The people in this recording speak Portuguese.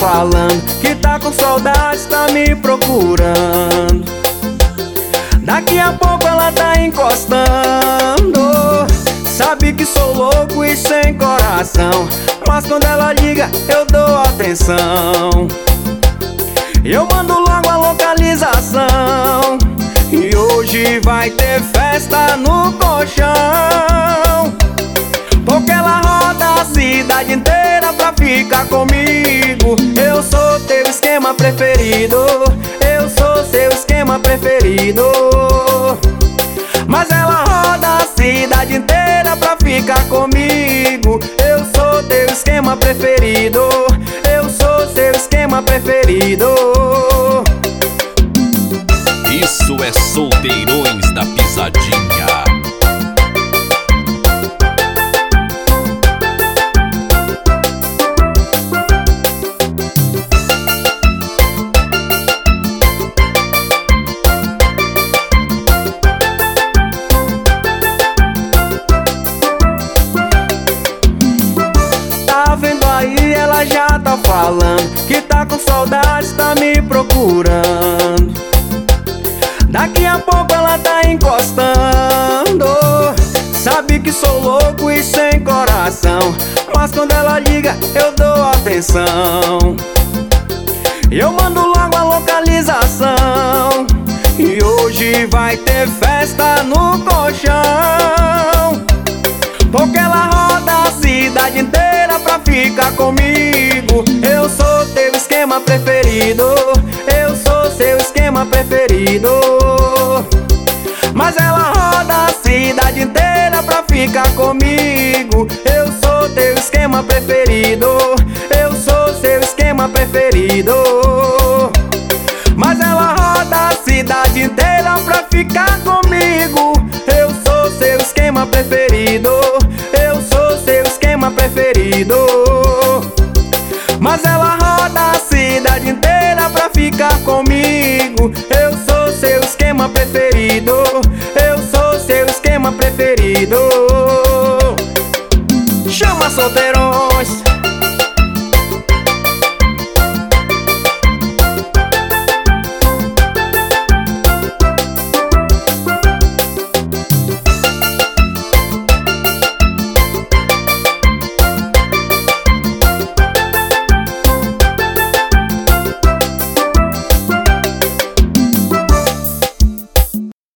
falando que tá com saudade, tá me procurando. Daqui a pouco ela tá encostando. Sabe que sou louco e sem coração, mas quando ela liga eu dou atenção. Eu mando logo a localização, e hoje vai ter festa no colchão, porque ela roda a cidade inteira pra ficar comigo. Eu sou teu esquema preferido, eu sou seu esquema preferido. Mas ela roda a cidade inteira pra ficar comigo. Eu sou teu esquema preferido, eu sou seu esquema preferido. Isso é Solteirões da Pisadinha. Aí ela já tá falando que tá com saudade, tá me procurando. Daqui a pouco ela tá encostando. Sabe que sou louco e sem coração, mas quando ela liga eu dou atenção. Eu mando logo a localização, e hoje vai ter festa no colchão, porque ela roda a cidade inteira pra ficar comigo. Eu sou teu esquema preferido, eu sou seu esquema preferido. Mas ela roda a cidade inteira pra ficar comigo. Eu sou teu esquema preferido, eu sou seu esquema preferido. Mas ela roda a cidade inteira pra ficar comigo.